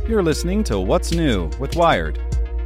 You're listening to What's New with Wired.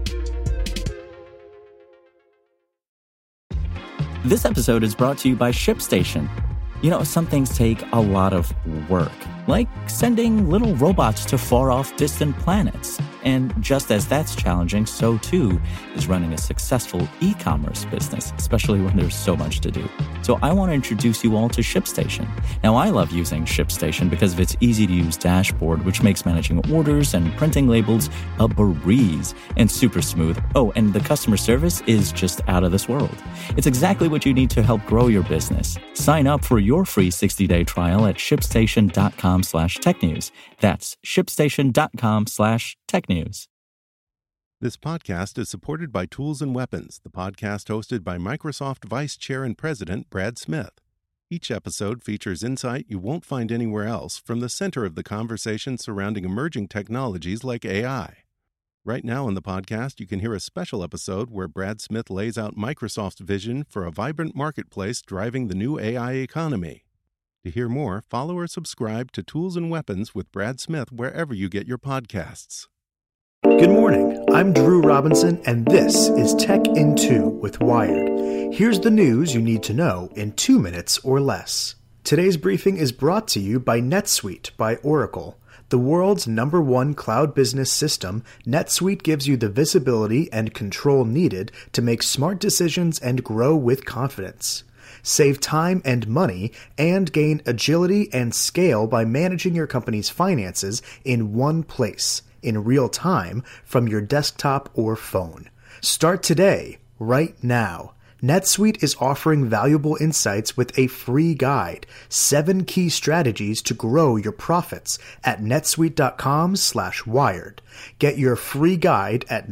This episode is brought to you by ShipStation. You know, some things take a lot of work, like sending little robots to far-off distant planets. And just as that's challenging, so too is running a successful e-commerce business, especially when there's so much to do. So I want to introduce you all to ShipStation. Now, I love using ShipStation because of its easy-to-use dashboard, which makes managing orders and printing labels a breeze and super smooth. Oh, and the customer service is just out of this world. It's exactly what you need to help grow your business. Sign up for your free 60-day trial at shipstation.com/technews. That's shipstation.com/technews. This podcast is supported by Tools and Weapons, the podcast hosted by Microsoft Vice Chair and President Brad Smith. Each episode features insight you won't find anywhere else from the center of the conversation surrounding emerging technologies like AI. Right now on the podcast, you can hear a special episode where Brad Smith lays out Microsoft's vision for a vibrant marketplace driving the new AI economy. To hear more, follow or subscribe to Tools and Weapons with Brad Smith wherever you get your podcasts. Good morning, I'm Drew Robinson, and this is Tech in 2 with Wired. Here's the news you need to know in 2 minutes or less. Today's briefing is brought to you by NetSuite by Oracle. The world's #1 cloud business system, NetSuite gives you the visibility and control needed to make smart decisions and grow with confidence. Save time and money, and gain agility and scale by managing your company's finances in one place, in real time, from your desktop or phone. Start today, right now. NetSuite is offering valuable insights with a free guide, 7 key strategies to grow your profits at netsuite.com/wired. Get your free guide at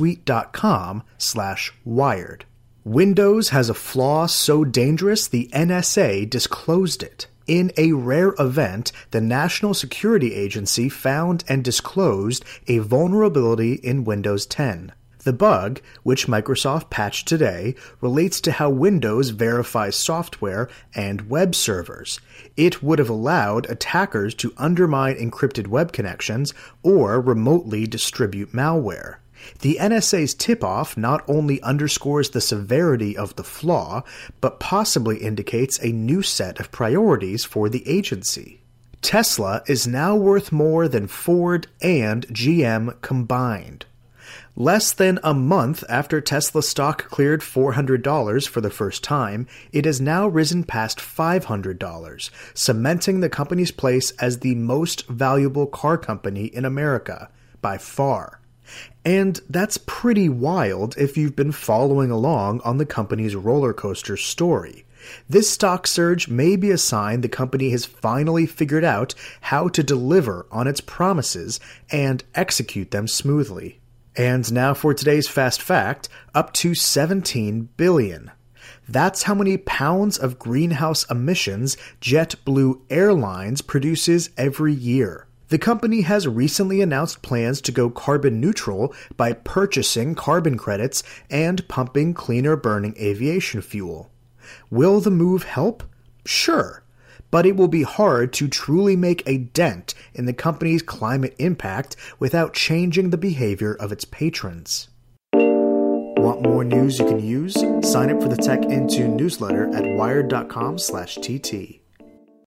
netsuite.com/wired. Windows has a flaw so dangerous the NSA disclosed it. In a rare event, the National Security Agency found and disclosed a vulnerability in Windows 10. The bug, which Microsoft patched today, relates to how Windows verifies software and web servers. It would have allowed attackers to undermine encrypted web connections or remotely distribute malware. The NSA's tip-off not only underscores the severity of the flaw, but possibly indicates a new set of priorities for the agency. Tesla is now worth more than Ford and GM combined. Less than a month after Tesla stock cleared $400 for the first time, it has now risen past $500, cementing the company's place as the most valuable car company in America, by far. And that's pretty wild if you've been following along on the company's roller coaster story. This stock surge may be a sign the company has finally figured out how to deliver on its promises and execute them smoothly. And now for today's fast fact, up to 17 billion. That's how many pounds of greenhouse emissions JetBlue Airlines produces every year. The company has recently announced plans to go carbon neutral by purchasing carbon credits and pumping cleaner burning aviation fuel. Will the move help? Sure, but it will be hard to truly make a dent in the company's climate impact without changing the behavior of its patrons. Want more news you can use? Sign up for the Tech Into newsletter at wired.com/TT.